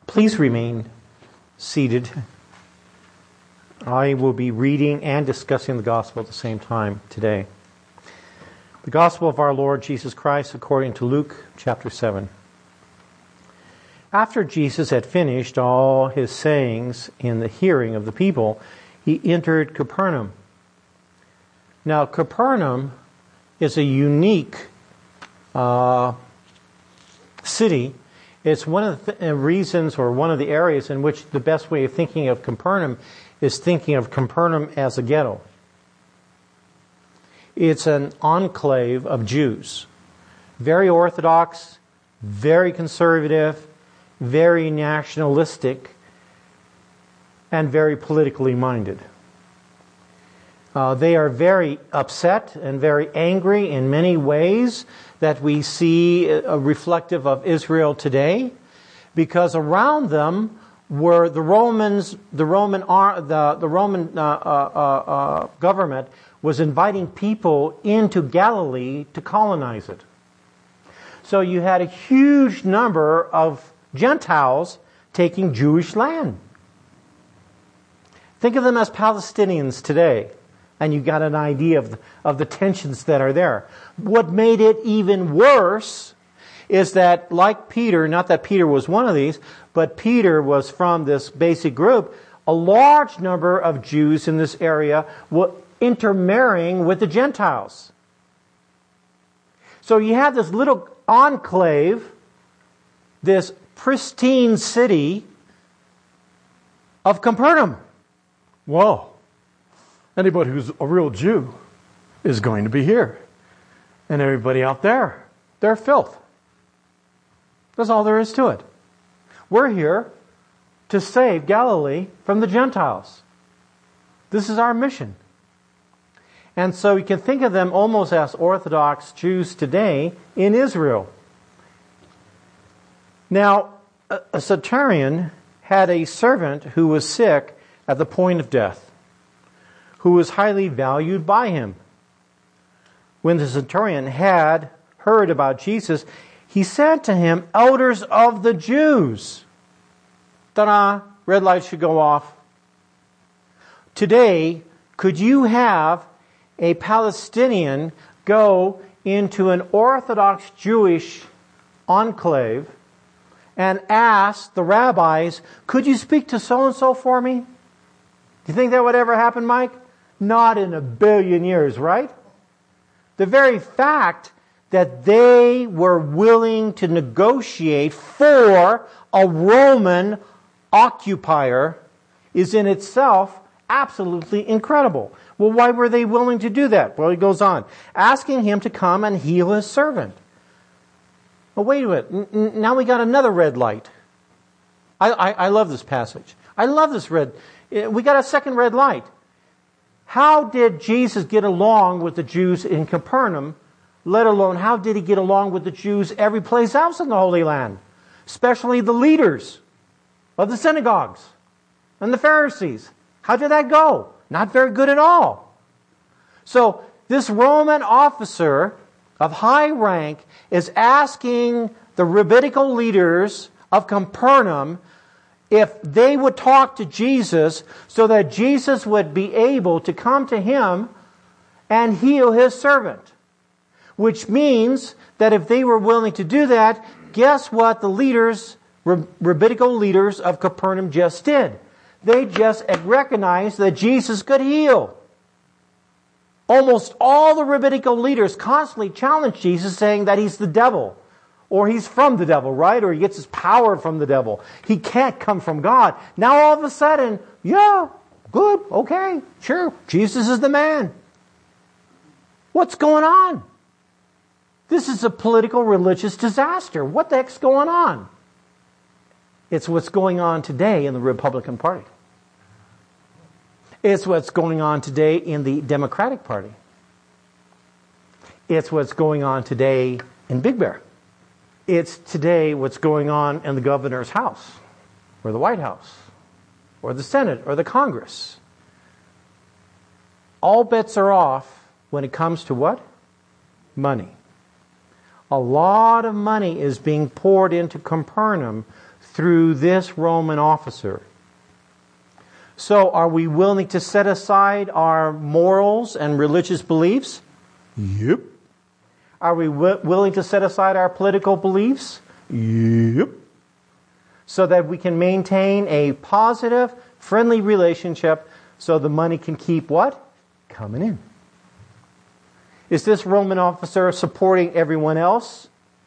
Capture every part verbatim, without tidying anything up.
Please remain seated. I will be reading and discussing the gospel at the same time today. The gospel of our Lord Jesus Christ according to Luke chapter seven. After Jesus had finished all his sayings in the hearing of the people, he entered Capernaum. Now, Capernaum is a unique uh, city. It's one of the th- reasons or one of the areas in which the best way of thinking of Capernaum is thinking of Capernaum as a ghetto. It's an enclave of Jews. Very orthodox, very conservative, very nationalistic, and very politically minded. Uh, they are very upset and very angry in many ways that we see uh, reflective of Israel today, because around them were the Romans. The Roman the the Roman uh, uh, uh, government was inviting people into Galilee to colonize it. So you had a huge number of Gentiles taking Jewish land. Think of them as Palestinians today, and you got an idea of the, of the tensions that are there. What made it even worse is that, like Peter, not that Peter was one of these, but Peter was from this basic group, a large number of Jews in this area were intermarrying with the Gentiles. So you have this little enclave, this pristine city of Capernaum. Whoa. Anybody who's a real Jew is going to be here. And everybody out there, they're filth. That's all there is to it. We're here to save Galilee from the Gentiles. This is our mission. And so you can think of them almost as Orthodox Jews today in Israel. Now, a, a centurion had a servant who was sick at the point of death, who was highly valued by him. When the centurion had heard about Jesus, he said to him, "Elders of the Jews." Ta-da! Red light should go off. Today, could you have a Palestinian go into an Orthodox Jewish enclave and ask the rabbis, "Could you speak to so-and-so for me?" Do you think that would ever happen, Mike? Not in a billion years, right? The very fact that they were willing to negotiate for a Roman occupier is in itself absolutely incredible. Well, why were they willing to do that? Well, he goes on, asking him to come and heal his servant. Well, wait a minute. N- now we got another red light. I, I, I love this passage. I love this red. We got a second red light. How did Jesus get along with the Jews in Capernaum, let alone how did he get along with the Jews every place else in the Holy Land? Especially the leaders of the synagogues and the Pharisees. How did that go? Not very good at all. So this Roman officer of high rank is asking the rabbinical leaders of Capernaum if they would talk to Jesus so that Jesus would be able to come to him and heal his servant. Which means that if they were willing to do that, guess what the leaders, rabbinical leaders of Capernaum just did? They just recognized that Jesus could heal. Almost all the rabbinical leaders constantly challenged Jesus, saying that he's the devil. Or he's from the devil, right? Or he gets his power from the devil. He can't come from God. Now all of a sudden, yeah, good, okay, sure, Jesus is the man. What's going on? This is a political religious disaster. What the heck's going on? It's what's going on today in the Republican Party. It's what's going on today in the Democratic Party. It's what's going on today in Big Bear. It's today what's going on in the governor's house, or the White House, or the Senate, or the Congress. All bets are off when it comes to what? Money. A lot of money is being poured into Capernaum through this Roman officer. So are we willing to set aside our morals and religious beliefs? Yep. Are we w- willing to set aside our political beliefs? Yep. So that we can maintain a positive, friendly relationship so the money can keep what? Coming in. Is this Roman officer supporting everyone else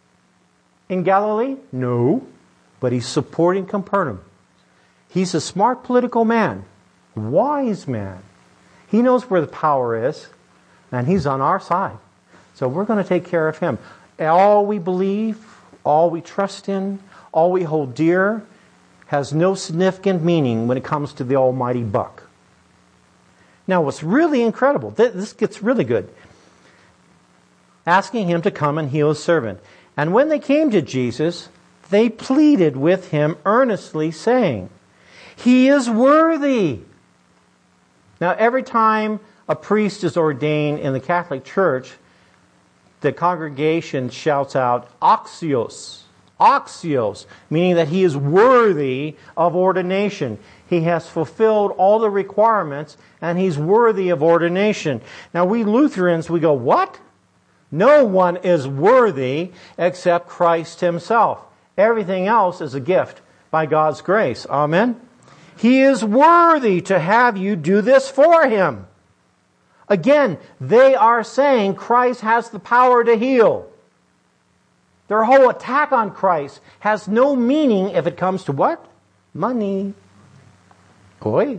in Galilee? No. But he's supporting Capernaum. He's a smart political man, wise man. He knows where the power is, and he's on our side. So we're going to take care of him. All we believe, all we trust in, all we hold dear has no significant meaning when it comes to the almighty buck. Now what's really incredible, this gets really good. Asking him to come and heal his servant. And when they came to Jesus, they pleaded with him earnestly, saying, "He is worthy." Now, every time a priest is ordained in the Catholic Church, the congregation shouts out, "Axios." Axios, meaning that he is worthy of ordination. He has fulfilled all the requirements, and he's worthy of ordination. Now, we Lutherans, we go, what? No one is worthy except Christ himself. Everything else is a gift by God's grace. Amen? He is worthy to have you do this for him. Again, they are saying Christ has the power to heal. Their whole attack on Christ has no meaning if it comes to what? Money. Boy.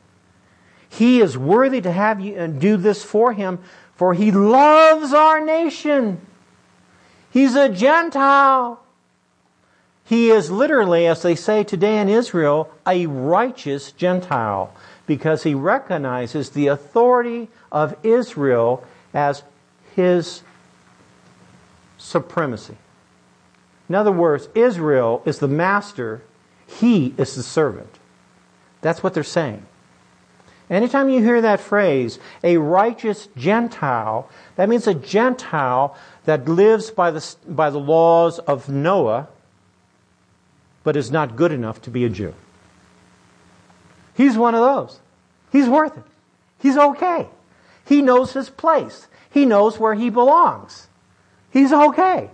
He is worthy to have you do this for him, for he loves our nation. He's a Gentile. He is literally, as they say today in Israel, a righteous Gentile, because he recognizes the authority of Israel as his supremacy. In other words, Israel is the master, he is the servant. That's what they're saying. Anytime you hear that phrase, a righteous Gentile, that means a Gentile that lives by the, by the laws of Noah, but is not good enough to be a Jew. He's one of those. He's worth it. He's okay. He knows his place. He knows where he belongs. He's okay.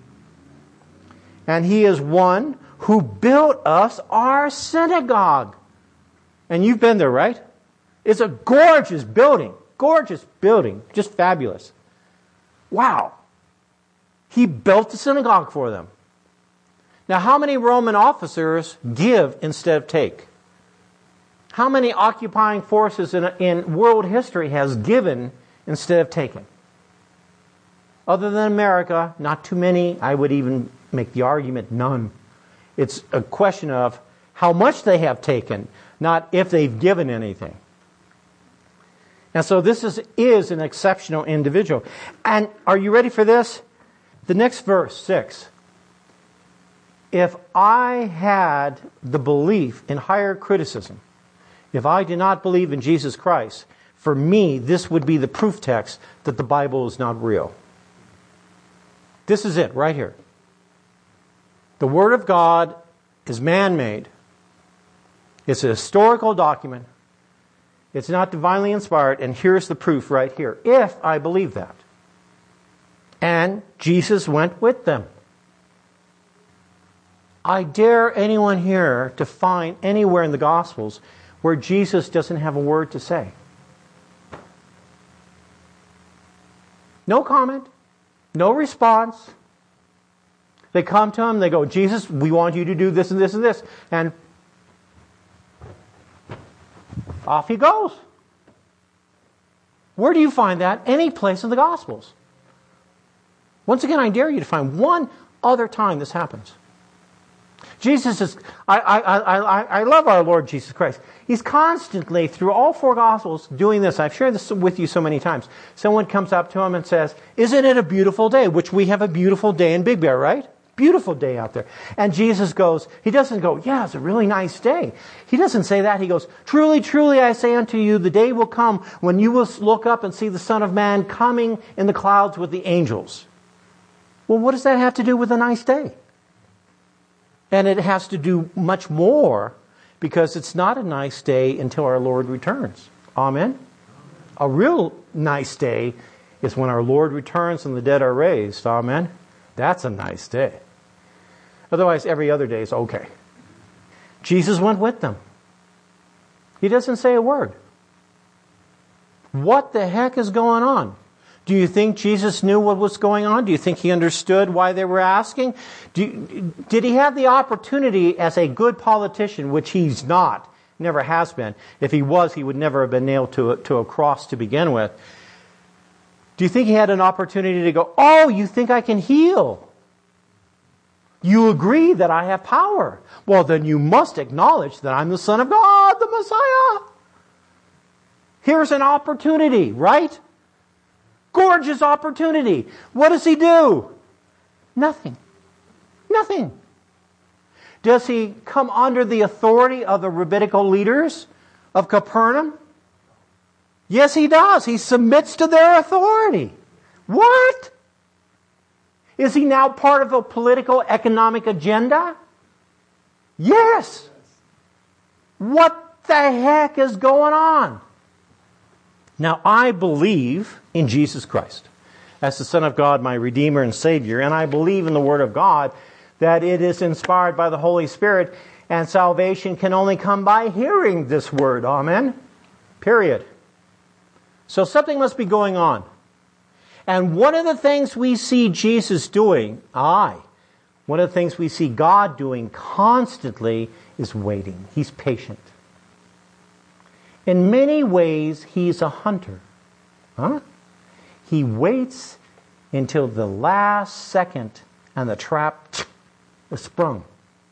And he is one who built us our synagogue. And you've been there, right? It's a gorgeous building. Gorgeous building. Just fabulous. Wow. He built the synagogue for them. Now, how many Roman officers give instead of take? How many occupying forces in, in world history has given instead of taken? Other than America, not too many. I would even make the argument none. It's a question of how much they have taken, not if they've given anything. And so this is, is an exceptional individual. And are you ready for this? The next verse, six. If I had the belief in higher criticism, if I did not believe in Jesus Christ, for me, this would be the proof text that the Bible is not real. This is it, right here. The Word of God is man-made. It's a historical document. It's not divinely inspired, and here's the proof right here. If I believe that. And Jesus went with them. I dare anyone here to find anywhere in the Gospels where Jesus doesn't have a word to say. No comment. No response. They come to him, they go, Jesus, we want you to do this and this and this. And off he goes. Where do you find that? Any place in the Gospels. Once again, I dare you to find one other time this happens. Jesus is, I, I, I, I love our Lord Jesus Christ. He's constantly, through all four Gospels, doing this. I've shared this with you so many times. Someone comes up to him and says, isn't it a beautiful day? Which we have a beautiful day in Big Bear, right? Beautiful day out there. And Jesus goes, he doesn't go, yeah, it's a really nice day. He doesn't say that. He goes, truly, truly, I say unto you, the day will come when you will look up and see the Son of Man coming in the clouds with the angels. Well, what does that have to do with a nice day? And it has to do much more, because it's not a nice day until our Lord returns. Amen? A real nice day is when our Lord returns and the dead are raised. Amen? That's a nice day. Otherwise, every other day is okay. Jesus went with them. He doesn't say a word. What the heck is going on? Do you think Jesus knew what was going on? Do you think he understood why they were asking? Do you, did he have the opportunity as a good politician, which he's not, never has been? If he was, he would never have been nailed to a, to a cross to begin with. Do you think he had an opportunity to go, oh, you think I can heal? You agree that I have power. Well, then you must acknowledge that I'm the Son of God, the Messiah. Here's an opportunity, right? Gorgeous opportunity. What does he do? Nothing. Nothing. Does he come under the authority of the rabbinical leaders of Capernaum? Yes, he does. He submits to their authority. What? Is he now part of a political, economic agenda? Yes. What the heck is going on? Now, I believe in Jesus Christ as the Son of God, my Redeemer and Savior, and I believe in the Word of God, that it is inspired by the Holy Spirit, and salvation can only come by hearing this Word. Amen? Period. So something must be going on. And one of the things we see Jesus doing, aye, one of the things we see God doing constantly is waiting. He's patient. In many ways, he's a hunter. Huh? He waits until the last second and the trap is sprung.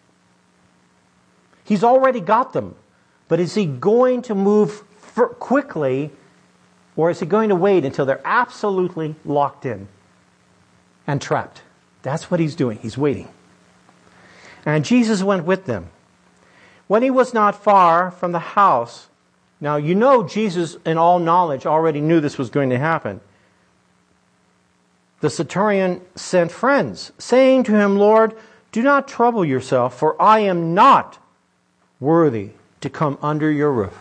He's already got them. But is he going to move quickly, or is he going to wait until they're absolutely locked in and trapped? That's what he's doing. He's waiting. And Jesus went with them. When he was not far from the house, now, you know Jesus, in all knowledge, already knew this was going to happen. The centurion sent friends, saying to him, Lord, do not trouble yourself, for I am not worthy to come under your roof.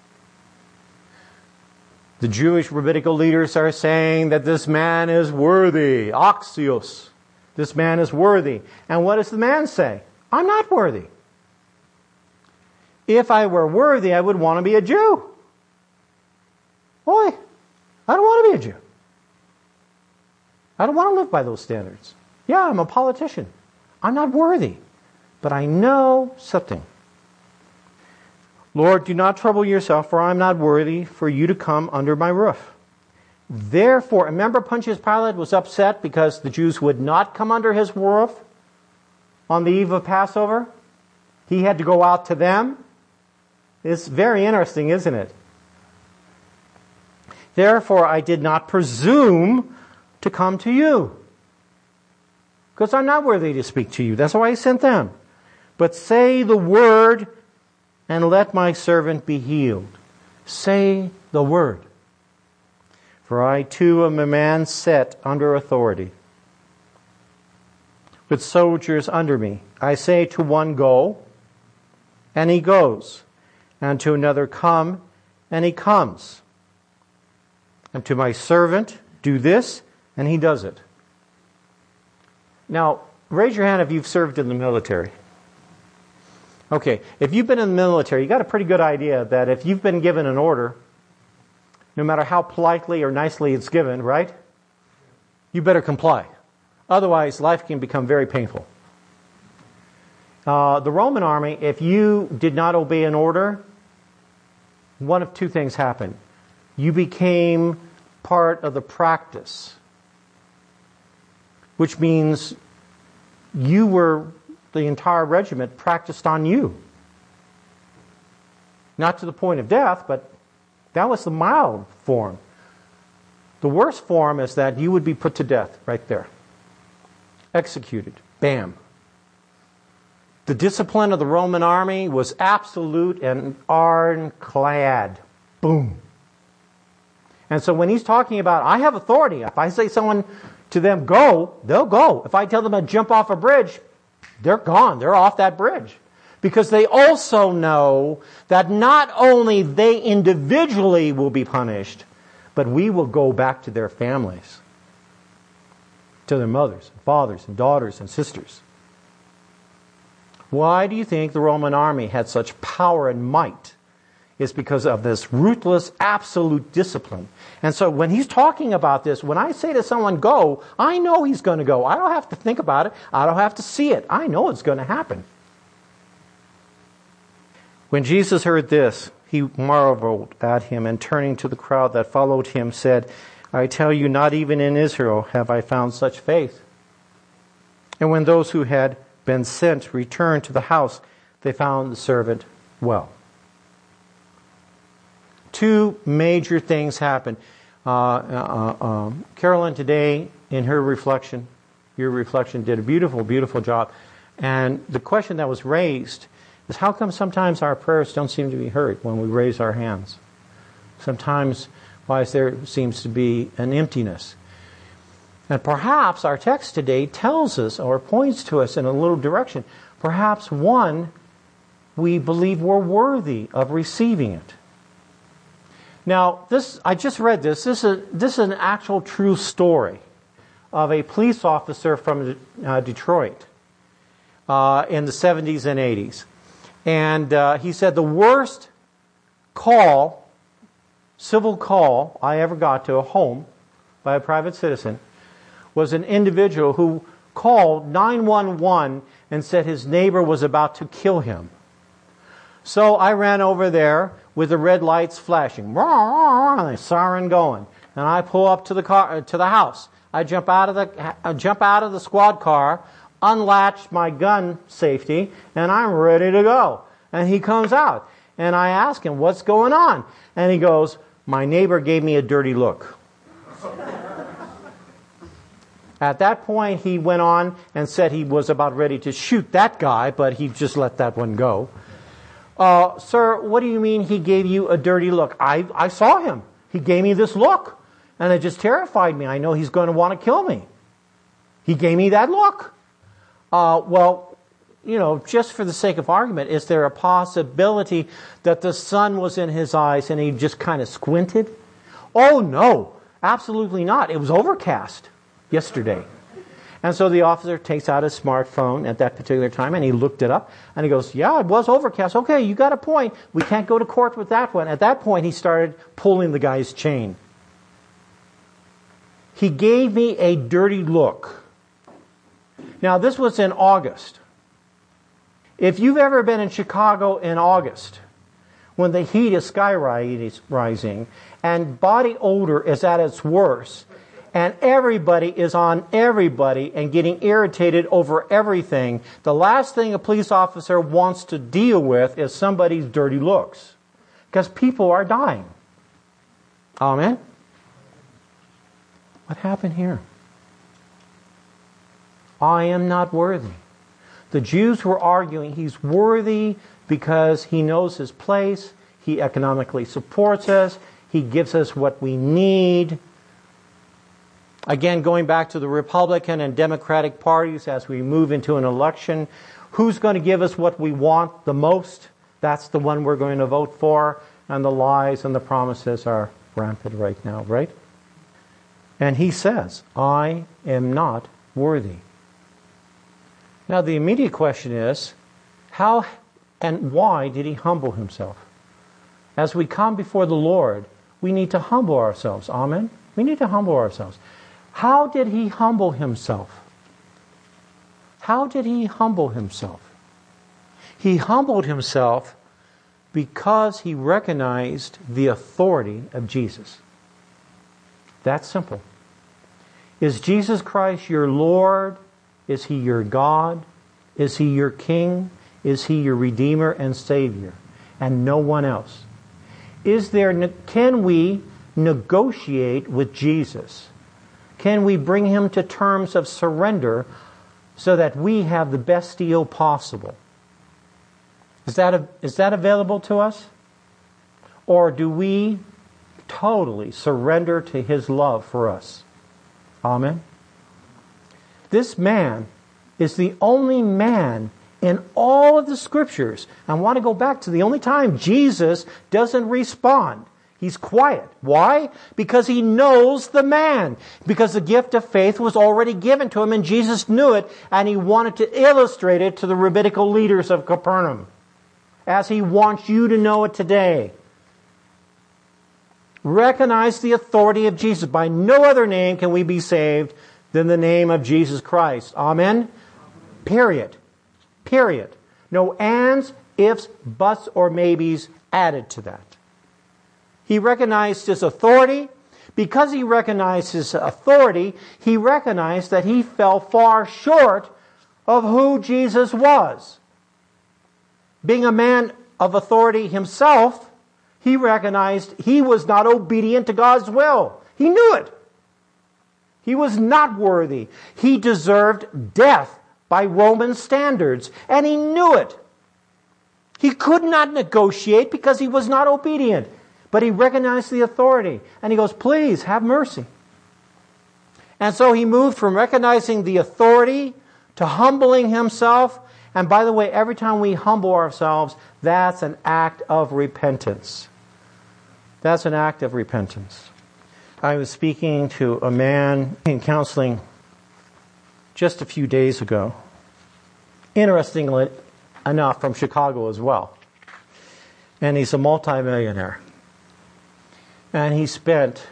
The Jewish rabbinical leaders are saying that this man is worthy. Axios. This man is worthy. And what does the man say? I'm not worthy. If I were worthy, I would want to be a Jew. Boy, I don't want to be a Jew. I don't want to live by those standards. Yeah, I'm a politician. I'm not worthy. But I know something. Lord, do not trouble yourself, for I am not worthy for you to come under my roof. Therefore, remember Pontius Pilate was upset because the Jews would not come under his roof on the eve of Passover? He had to go out to them. It's very interesting, isn't it? Therefore, I did not presume to come to you, because I'm not worthy to speak to you. That's why I sent them. But say the word, and let my servant be healed. Say the word. For I too am a man set under authority, with soldiers under me. I say to one, go, and he goes. And to another, come, and he comes. And to my servant, do this, and he does it. Now, raise your hand if you've served in the military. Okay, if you've been in the military, you got a pretty good idea that if you've been given an order, no matter how politely or nicely it's given, right? You better comply. Otherwise, life can become very painful. Uh, the Roman army, if you did not obey an order, one of two things happened. You became part of the practice, which means you were, the entire regiment practiced on you. Not to the point of death, but that was the mild form. The worst form is that you would be put to death right there. Executed. Bam. The discipline of the Roman army was absolute and ironclad. Boom. And so when he's talking about, I have authority. If I say someone to them, go, they'll go. If I tell them to jump off a bridge, They're gone. They're off that bridge. Because they also know that not only they individually will be punished, but we will go back to their families, to their mothers, and fathers, and daughters, and sisters. Why do you think the Roman army had such power and might? It's because of this ruthless, absolute discipline. And so when he's talking about this, when I say to someone, go, I know he's going to go. I don't have to think about it. I don't have to see it. I know it's going to happen. When Jesus heard this, he marveled at him, and turning to the crowd that followed him, said, I tell you, not even in Israel have I found such faith. And when those who had been sent returned to the house, they found the servant well. Two major things happened. Uh, uh, uh, Carolyn today, in her reflection, your reflection, did a beautiful, beautiful job. And the question that was raised is, how come sometimes our prayers don't seem to be heard when we raise our hands? Sometimes, why is there seems to be an emptiness? And perhaps our text today tells us or points to us in a little direction. Perhaps, one, we believe we're worthy of receiving it. Now, this I just read this. This is, this is an actual true story of a police officer from uh, Detroit uh, in the seventies and eighties. And uh, he said the worst call, civil call I ever got to a home by a private citizen was an individual who called nine one one and said his neighbor was about to kill him. So I ran over there with the red lights flashing, and the siren going, and I pull up to the car to the house. I jump out of the I jump out of the squad car, unlatch my gun safety, and I'm ready to go. And he comes out, and I ask him, "What's going on?" And he goes, "My neighbor gave me a dirty look." At that point, he went on and said he was about ready to shoot that guy, but he just let that one go. Uh, sir, what do you mean he gave you a dirty look? I, I saw him. He gave me this look, and it just terrified me. I know he's going to want to kill me. He gave me that look. Uh, well, you know, just for the sake of argument, is there a possibility that the sun was in his eyes and he just kind of squinted? Oh, no, absolutely not. It was overcast yesterday. And so the officer takes out his smartphone at that particular time, and he looked it up, and he goes, yeah, it was overcast. Okay, you got a point. We can't go to court with that one. At that point, he started pulling the guy's chain. He gave me a dirty look. Now, this was in August. If you've ever been in Chicago in August, when the heat is skyrocketing, and body odor is at its worst, and everybody is on everybody and getting irritated over everything, the last thing a police officer wants to deal with is somebody's dirty looks. Because people are dying. Amen? What happened here? I am not worthy. The Jews were arguing he's worthy because he knows his place, he economically supports us, he gives us what we need. Again, going back to the Republican and Democratic parties as we move into an election, who's going to give us what we want the most? That's the one we're going to vote for. And the lies and the promises are rampant right now, right? And he says, I am not worthy. Now the immediate question is, how and why did he humble himself? As we come before the Lord, we need to humble ourselves. Amen? We need to humble ourselves. How did he humble himself? How did he humble himself? He humbled himself because he recognized the authority of Jesus. That's simple. Is Jesus Christ your Lord? Is he your God? Is he your King? Is he your Redeemer and Savior? And no one else. Is there, can we negotiate with Jesus? Can we bring him to terms of surrender so that we have the best deal possible? Is that, a, is that available to us? Or do we totally surrender to his love for us? Amen? This man is the only man in all of the Scriptures. I want to go back to the only time Jesus doesn't respond. He's quiet. Why? Because he knows the man. Because the gift of faith was already given to him and Jesus knew it, and he wanted to illustrate it to the rabbinical leaders of Capernaum, as he wants you to know it today. Recognize the authority of Jesus. By no other name can we be saved than the name of Jesus Christ. Amen? Period. Period. No ands, ifs, buts, or maybes added to that. He recognized his authority. Because he recognized his authority, he recognized that he fell far short of who Jesus was. Being a man of authority himself, he recognized he was not obedient to God's will. He knew it. He was not worthy. He deserved death by Roman standards, and he knew it. He could not negotiate because he was not obedient. But he recognized the authority. And he goes, please, have mercy. And so he moved from recognizing the authority to humbling himself. And by the way, every time we humble ourselves, that's an act of repentance. That's an act of repentance. I was speaking to a man in counseling just a few days ago. Interestingly enough, from Chicago as well. And he's a multimillionaire. And he spent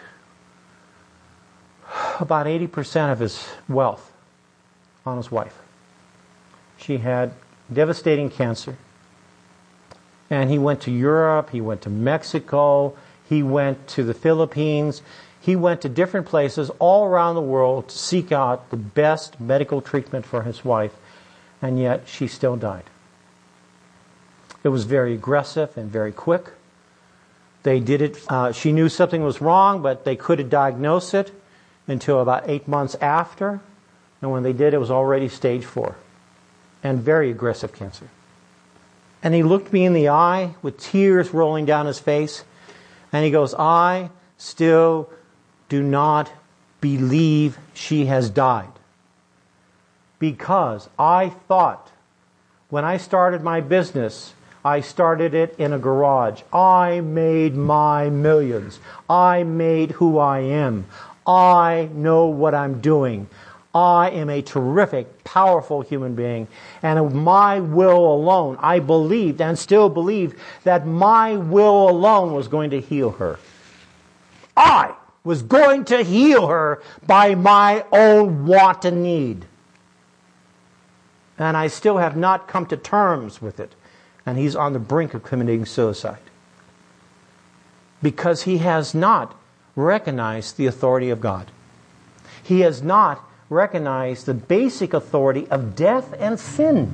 about eighty percent of his wealth on his wife. She had devastating cancer. And he went to Europe, he went to Mexico, he went to the Philippines, he went to different places all around the world to seek out the best medical treatment for his wife. And yet she still died. It was very aggressive and very quick. They did it, uh, she knew something was wrong, but they couldn't diagnose it until about eight months after. And when they did, it was already stage four. And very aggressive cancer. And he looked me in the eye with tears rolling down his face. And he goes, I still do not believe she has died. Because I thought, when I started my business, I started it in a garage. I made my millions. I made who I am. I know what I'm doing. I am a terrific, powerful human being. And of my will alone, I believed and still believe that my will alone was going to heal her. I was going to heal her by my own want and need. And I still have not come to terms with it. And he's on the brink of committing suicide. Because he has not recognized the authority of God. He has not recognized the basic authority of death and sin.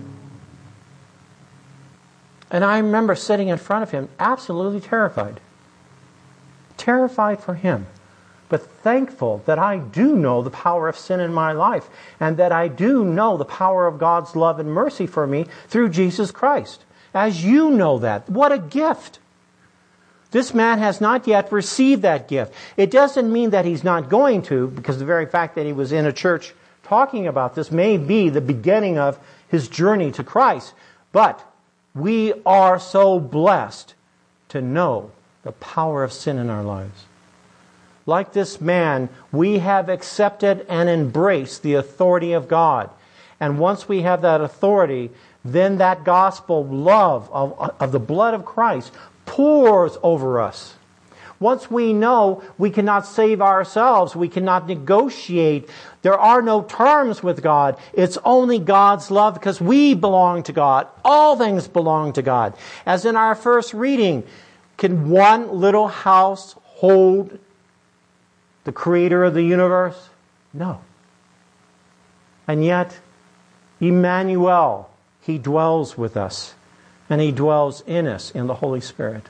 And I remember sitting in front of him absolutely terrified. Terrified for him. But thankful that I do know the power of sin in my life. And that I do know the power of God's love and mercy for me through Jesus Christ. As you know that. What a gift. This man has not yet received that gift. It doesn't mean that he's not going to, because the very fact that he was in a church talking about this may be the beginning of his journey to Christ. But we are so blessed to know the power of sin in our lives. Like this man, we have accepted and embraced the authority of God. And once we have that authority, then that gospel love of, of the blood of Christ pours over us. Once we know we cannot save ourselves, we cannot negotiate, there are no terms with God. It's only God's love because we belong to God. All things belong to God. As in our first reading, can one little house hold the creator of the universe? No. And yet, Emmanuel, He dwells with us. And He dwells in us in the Holy Spirit.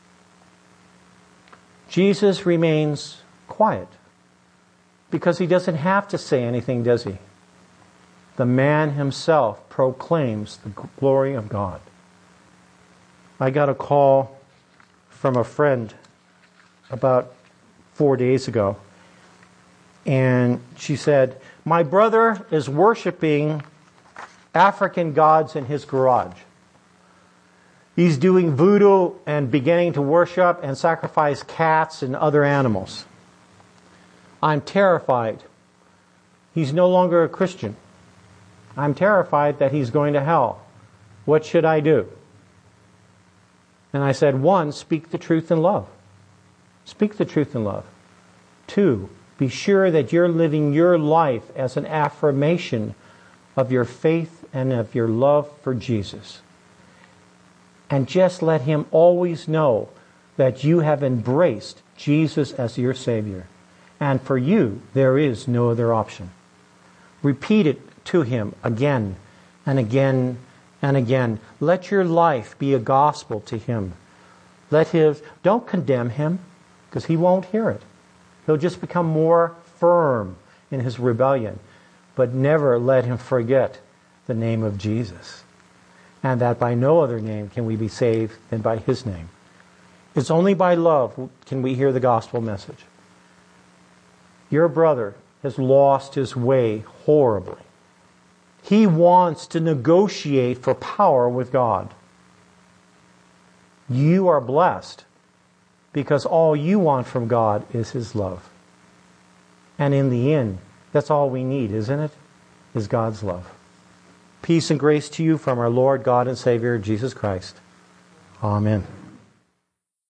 Jesus remains quiet. Because He doesn't have to say anything, does He? The man himself proclaims the glory of God. I got a call from a friend about four days ago. And she said, My brother is worshiping African gods in his garage. He's doing voodoo and beginning to worship and sacrifice cats and other animals. I'm terrified. He's no longer a Christian. I'm terrified that he's going to hell. What should I do? And I said, one, speak the truth in love. Speak the truth in love. Two, be sure that you're living your life as an affirmation of your faith and of your love for Jesus. And just let him always know that you have embraced Jesus as your Savior. And for you, there is no other option. Repeat it to him again and again and again. Let your life be a gospel to him. Let his, don't condemn him, because he won't hear it. He'll just become more firm in his rebellion. But never let him forget the name of Jesus. And that by no other name can we be saved than by his name. It's only by love can we hear the gospel message. Your brother has lost his way horribly. He wants to negotiate for power with God. You are blessed because all you want from God is his love. And in the end, that's all we need, isn't it? Is God's love. Peace and grace to you from our Lord, God and Savior, Jesus Christ. Amen.